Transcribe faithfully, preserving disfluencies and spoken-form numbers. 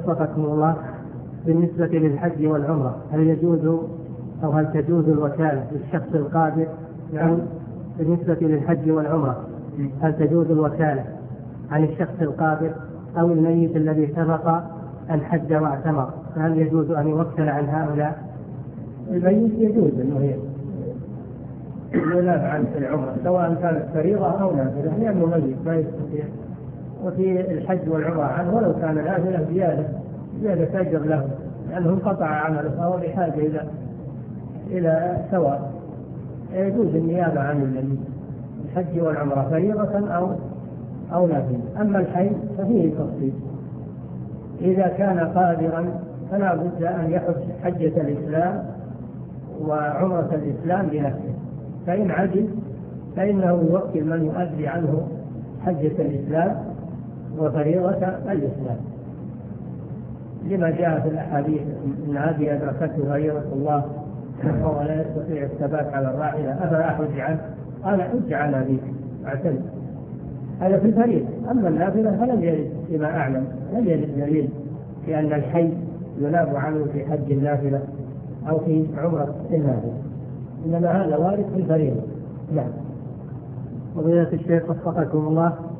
وفقكم الله، بالنسبة للحج والعمرة هل يجوز أو هل تجوز الوكالة للشخص القادر؟ يعني بالنسبة للحج والعمرة هل تجوز الوكالة عن الشخص القادر أو الميت الذي سبق أن حج واعتمر، فهل يجوز أن يوكل عن هؤلاء؟ الميت يجوز أنه يناب عن العمرة سواء كانت فريضة أو نافلة، لأنه ميت ما يستطيع. وفي الحج والعمرة عنه ولو كان نافلة زيادة زيادة أجر له، لأنه انقطع عمله فهو بحاجة إلى إلى سواء. يجوز النيابة عن الميت الحج والعمرة فريضة أو أو نافلة. أما الحي ففيه تفصيل، إذا كان قادرا فلا بد أن يحج حجة الإسلام وعمرة الإسلام بنفسه، فإن عجز فإنه يوكل من يؤدي عنه حجة الإسلام وفريضة الإسلام، لما جاء في الأحاديث إن هذه أدركته فريضة الله وهو لا يستطيع الثبات على الراحلة أفلا أحج عنه؟ قال حج عن أبيك اعتمد. هذا في الفريضة. أما النافلة فلم يرد فيما أعلم، لم يرد دليل لأن الحي يناب عنه في حج النافلة أو في عمرة النافلة، إنما هذا وارد في الفريضة. نعم. فضيلة الشيخ وفقكم الله،